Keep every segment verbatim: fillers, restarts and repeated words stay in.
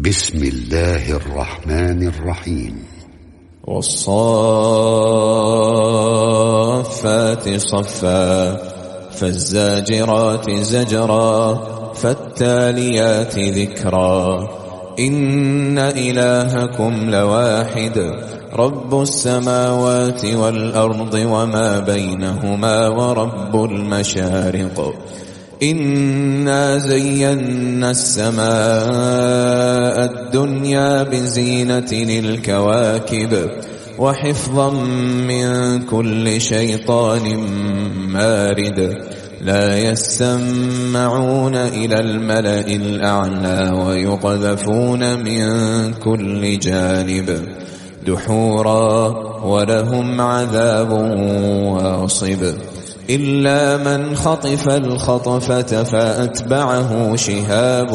بسم الله الرحمن الرحيم. والصافات صفا فالزاجرات زجرا فالتاليات ذكرا إن إلهكم لواحد رب السماوات والأرض وما بينهما ورب المشارق إنا زينا السماء الدنيا بزينة الكواكب وحفظا من كل شيطان مارد لا يسمعون إلى الملأ الأعلى ويقذفون من كل جانب دحورا ولهم عذاب واصب إلا من خطف الخطفة فأتبعه شهاب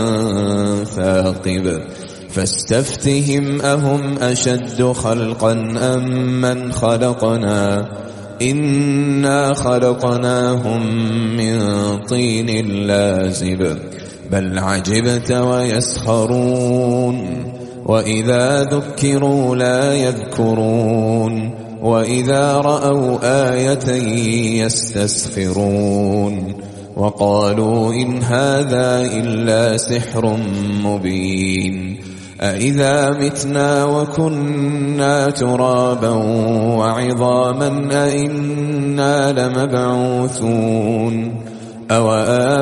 ثاقب فاستفتهم أهم أشد خلقا أم من خلقنا إنا خلقناهم من طين لازب بل عجبت ويسخرون وإذا ذكروا لا يذكرون وإذا رأوا آية يستسخرون وقالوا إن هذا إلا سحر مبين أإذا متنا وكنا ترابا وعظاما أإنا لمبعوثون أو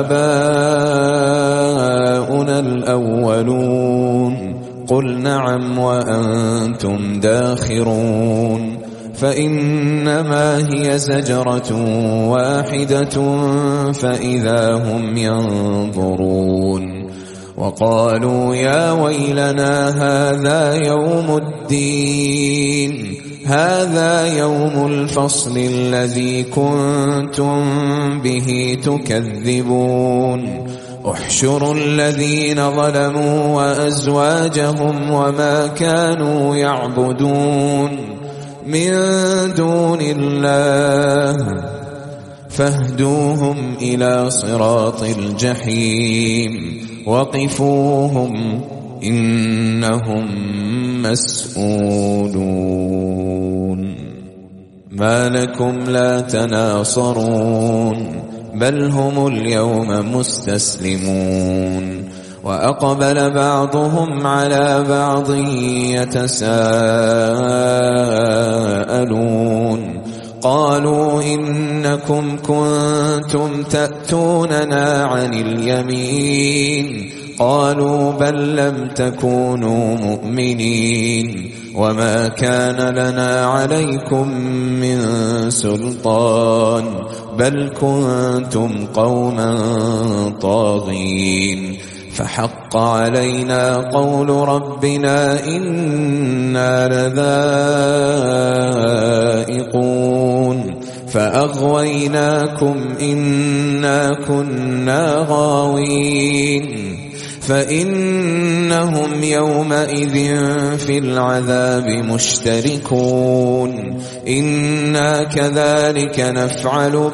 آباؤنا الأولون قل نعم وأنتم داخرون فإنما هي زجرة واحدة فإذا هم ينظرون وقالوا يا ويلنا هذا يوم الدين هذا يوم الفصل الذي كنتم به تكذبون احشروا الذين ظلموا وأزواجهم وما كانوا يعبدون من دون الله فاهدوهم إلى صراط الجحيم وقفوهم إنهم مسؤولون ما لكم لا تناصرون بل هم اليوم مستسلمون وأقبل بعضهم على بعض يتساءلون قالوا إنكم كنتم تأتوننا عن اليمين قالوا بل لم تكونوا مؤمنين وما كان لنا عليكم من سلطان بل كنتم قوما طاغين فحق علينا قول ربنا إنا لذائقون فأغويناكم إنا كنا غاوين فإنهم يومئذ في العذاب مشتركون إنا كذلك نفعل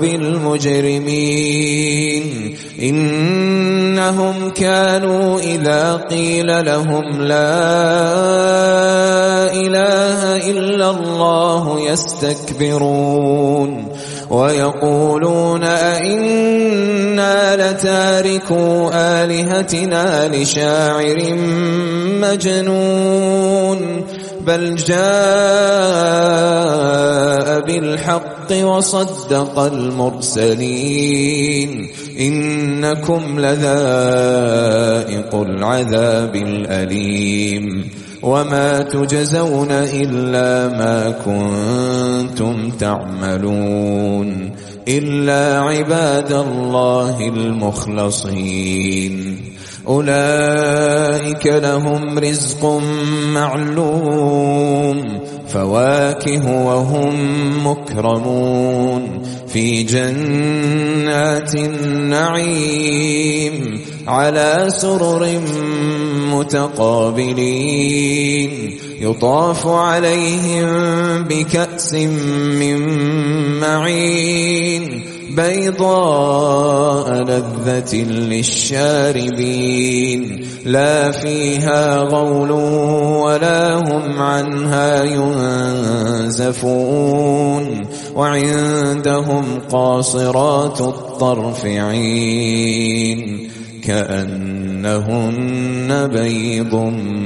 بالمجرمين إنهم كانوا إذا قيل لهم لا إله إلا الله يستكبرون ويقولون أئنا لتاركو آلهتنا لشاعر مجنون بل جاء بالحق وصدق المرسلين إنكم لذائق العذاب الأليم وما تجزون إلا ما كنتم تعملون إلا عباد الله المخلصين أولئك لهم رزق معلوم فواكه وهم مكرمون في جنات النعيم على سرر متقابلين يطاف عليهم بكأس من معين بيضاء لذة للشاربين لا فيها غول ولا هم عنها ينزفون وعندهم قاصرات الطرف عين كأنهن بيض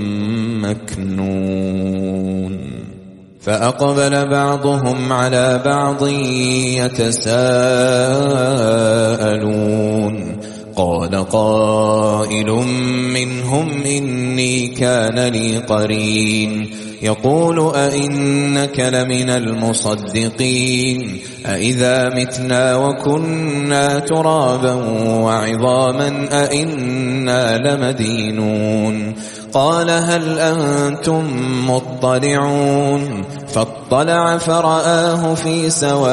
مكنون فأقبل بعضهم على بعض يتساءلون قال قائل منهم إني كان لي قرين يقول أئنك لمن المصدقين أئذا متنا وكنا ترابا وعظاما أئنا لمدينون قال هل أنتم مطلعون فاطلع فرآه في سواء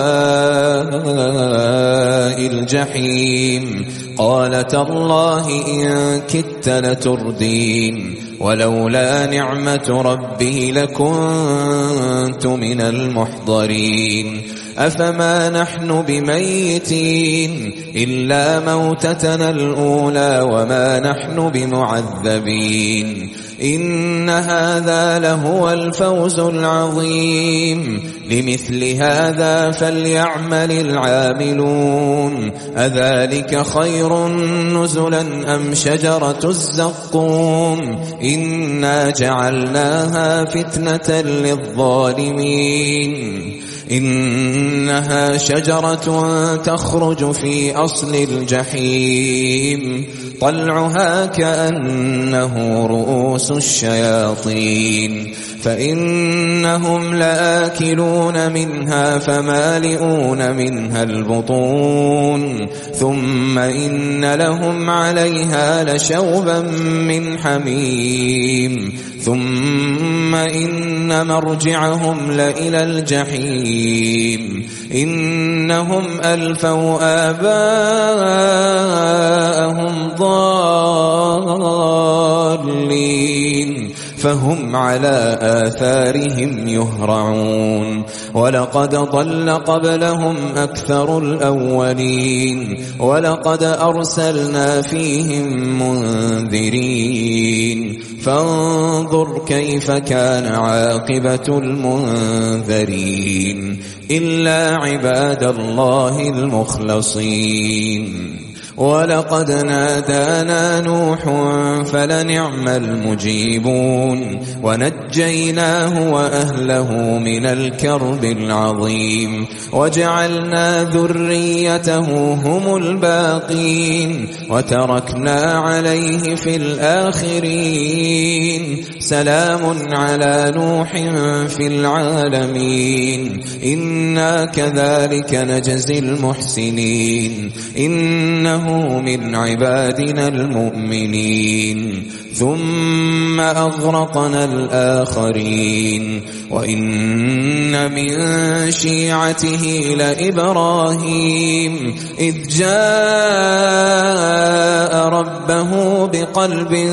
الجحيم قال تالله إن كدت لتردين ولولا نعمة ربي لكنت من المحضرين أفما نحن بميتين إلا موتتنا الأولى وما نحن بمعذبين إن هذا لهو الفوز العظيم لمثل هذا فليعمل العاملون أذلك خير نزلا أم شجرة الزقوم إنا جعلناها فتنة للظالمين إنها شجرة تخرج في أصل الجحيم طلعها كأنه رؤوس الشياطين فإنهم لآكلون منها فمالئون منها البطون ثم إن لهم عليها لشوبا من حميم ثم إن مرجعهم لإلى الجحيم إنهم ألفوا آباءهم ضالين فهم على آثارهم يهرعون ولقد ضل قبلهم أكثر الأولين ولقد أرسلنا فيهم منذرين فانظر كيف كان عاقبة المنذرين إلا عباد الله المخلصين ولقد نادانا نوح فلنعم المجيبون ونجيناه وأهله من الكرب العظيم وجعلنا ذريته هم الباقين وتركنا عليه في الآخرين سلام على نوح في العالمين إنا كذلك نجزي المحسنين إنه من عبادنا المؤمنين ثم أغرقنا الآخرين وإن من شيعته لإبراهيم إذ جاء ربه بقلب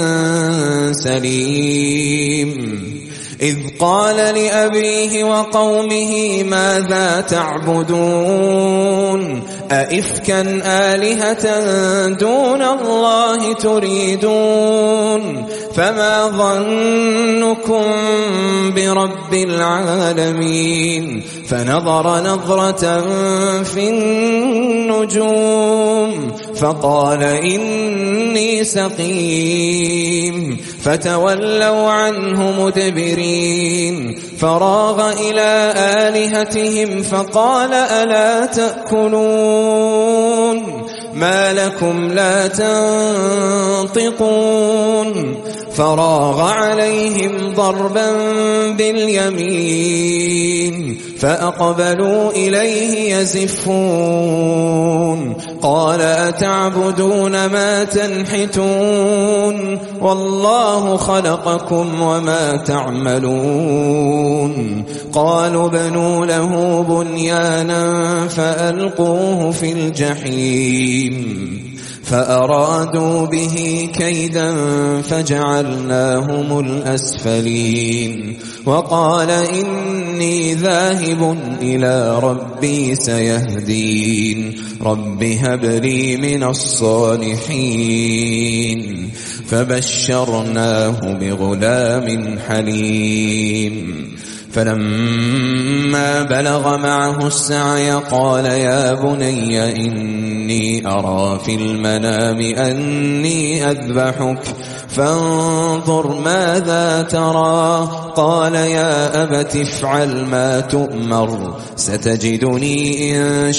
سليم إذ قال لأبيه وقومه ماذا تعبدون أئفكا آلهة دون الله تريدون فما ظنكم برب العالمين فنظر نظرة في النجوم فقال إني سقيم فتولوا عنه مدبرين فراغ إلى آلهتهم فقال ألا تأكلون ما لكم لا تنطقون فراغ عليهم ضربا باليمين فأقبلوا إليه يزفون قال أتعبدون ما تنحتون والله خلقكم وما تعملون قالوا بنوا له بنيانا فألقوه في الجحيم فأرادوا به كيدا فجعلناهم الأسفلين وقال إني ذاهب إلى ربي سيهدين رب هب لي من الصالحين فبشرناه بغلام حليم فلما بلغ معه السعي قال يا بني إني أرى في المنام أني أذبحك فانظر ماذا ترى قال يا أبت افعل ما تؤمر ستجدني إن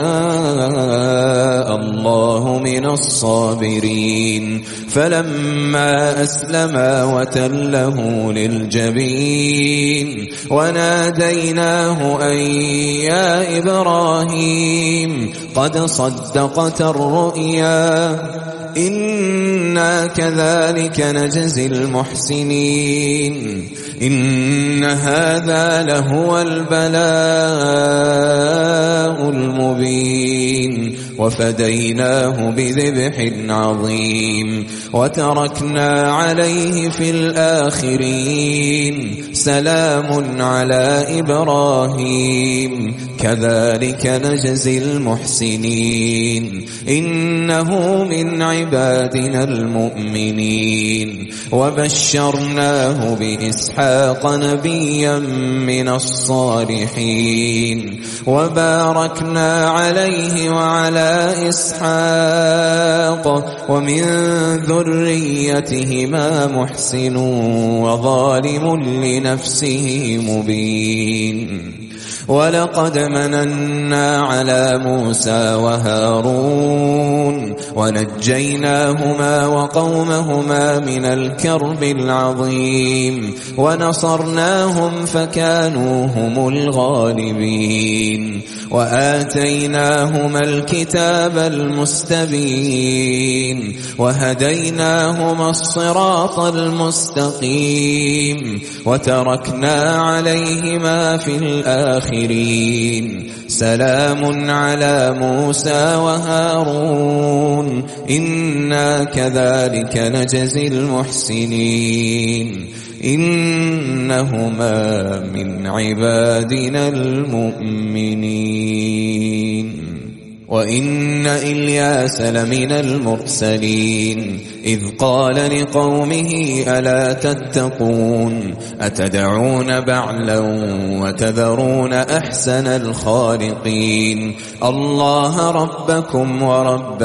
شاء الله من الصابرين فلما أسلما وتله للجبين وناديناه أن يا إبراهيم قد صدقت الرؤيا إنا كذلك نجزي المحسنين إن هذا لهو البلاء المبين وفديناه بذبح عظيم وتركنا عليه في الآخرين سلام على إبراهيم كذلك نجزي المحسنين إنه من عبادنا المؤمنين وبشرناه بإسحاق نبيا من الصالحين وباركنا عليه وعلى إسحاق ومن ذريتهما محسن وظالم لنفسه مبين ولقد مننا على موسى وهارون ونجيناهما وقومهما من الكرب العظيم ونصرناهم فكانوا هم الغالبين وآتيناهما الكتاب المستبين وهديناهما الصراط المستقيم وتركنا عليهما في الآخرين سلام على موسى وهارون إنا كذلك نجزي المحسنين إنهما من عبادنا المؤمنين وإن إلياس لمن المرسلين إذ قال لقومه ألا تتقون أتدعون بعلا وتذرون أحسن الخالقين الله ربكم ورب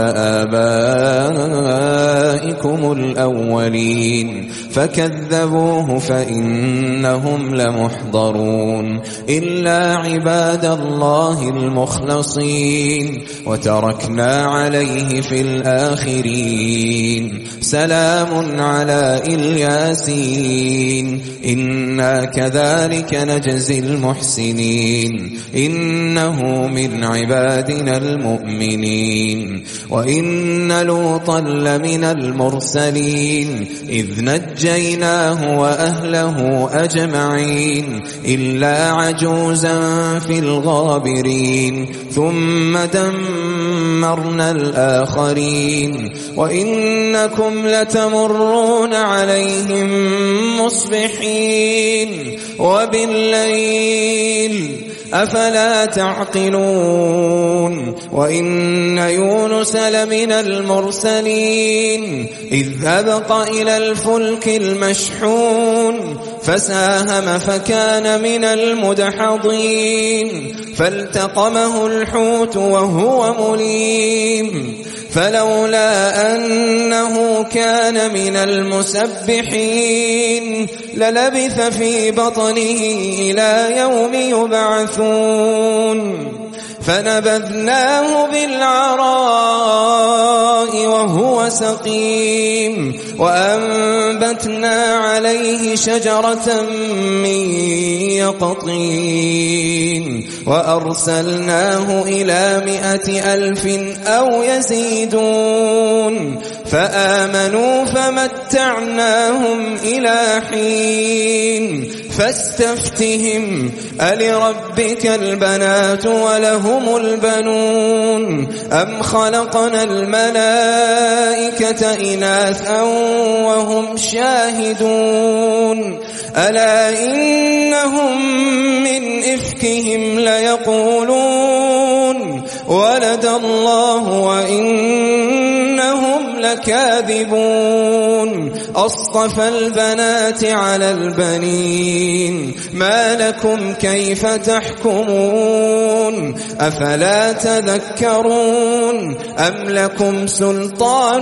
آبائكم الأولين فكذبوه فإنهم لمحضرون إلا عباد الله المخلصين وتركنا عليه في الآخرين سلام على الياسين إنا كذلك نجزي المحسنين إنه من عبادنا المؤمنين وإن لوطا لمن المرسلين إذ نجيناه وأهله أجمعين إلا عجوزا في الغابرين ثم دمرنا الآخرين وإنكم لتمرون عليهم مصبحين وبالليل أفلا تعقلون وإن يونس لمن المرسلين إذ أبق إلى الفلك المشحون فساهم فكان من المدحضين فالتقمه الحوت وهو مليم فلولا أنه كان من المسبحين للبث في بطنه إلى يوم يبعثون فنبذناه بالعراء وهو سقيم وأنبتنا عليه شجرة من يقطين وأرسلناه إلى مائة ألف أو يزيدون فآمنوا فمتعناهم إلى حين فاستفتهم ألربك البنات ولهم البنون أم خلقنا الملائكة إناثا وهم شاهدون ألا إنهم من إفكهم ليقولون ولد الله وإنهم لكاذبون أصطفى البنات على البنين ما لكم كيف تحكمون أفلا تذكرون أم لكم سلطان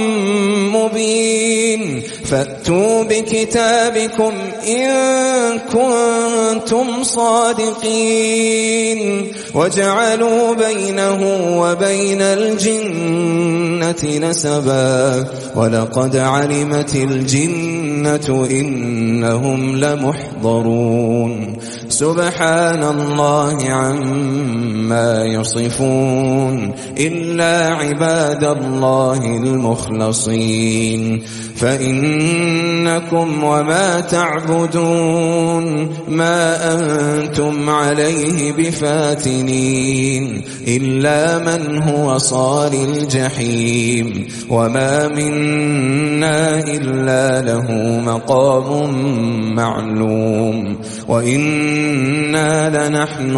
مبين فأتوا بكتابكم إن كنتم صادقين وجعلوا بينه وبين الجنة نسبا ولقد علمت الجنة إنهم لمحضرون سبحان الله عما يصفون إلا عباد الله المخلصين فإنكم وما تعبدون ما أنتم عليه بفاتنين إلا من هو صال الجحيم وما منا إلا له مقام معلوم وإنا لنحن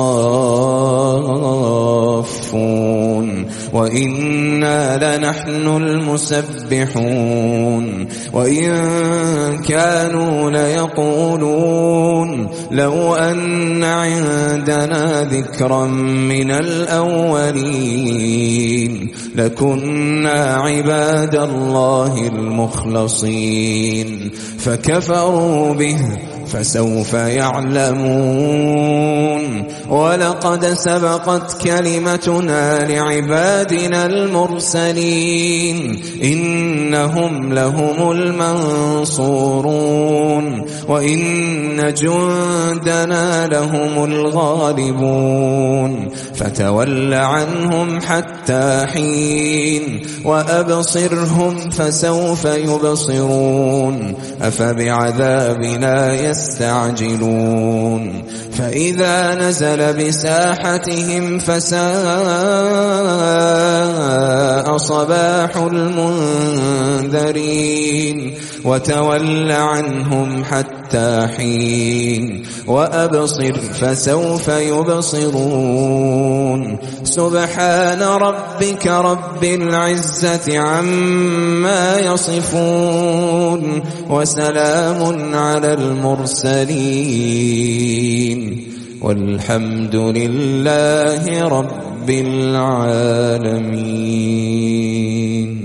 الصافون وإنا لنحن المسبحون وإن كانوا ليقولون لو أن عندنا ذكرا من الأولين لكنا عباد الله المخلصين فكفروا به فسوف يعلمون ولقد سبقت كلمتنا لعبادنا المرسلين إنهم لهم المنصورون وإن جندنا لهم الغالبون فتول عنهم حتى حين وأبصرهم فسوف يبصرون أفبعذابنا يستعجلون فإذا نزل بساحتهم فساء صباح المنذرين وتول عنهم حتى حين وأبصر فسوف يبصرون سبحان ربك رب العزة عما يصفون وسلام على المرسلين والحمد لله رب العالمين.